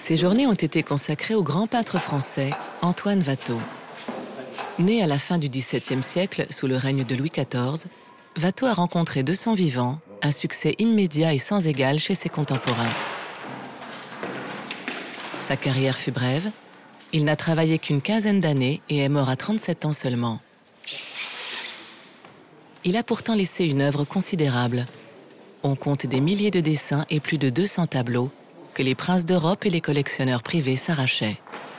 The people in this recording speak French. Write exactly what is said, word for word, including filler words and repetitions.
Ces journées ont été consacrées au grand peintre français Antoine Watteau. Né à la fin du dix-septième siècle sous le règne de Louis quatorze, Watteau a rencontré de son vivant un succès immédiat et sans égal chez ses contemporains. Sa carrière fut brève, il n'a travaillé qu'une quinzaine d'années et est mort à trente-sept ans seulement. Il a pourtant laissé une œuvre considérable. On compte des milliers de dessins et plus de deux cents tableaux que les princes d'Europe et les collectionneurs privés s'arrachaient.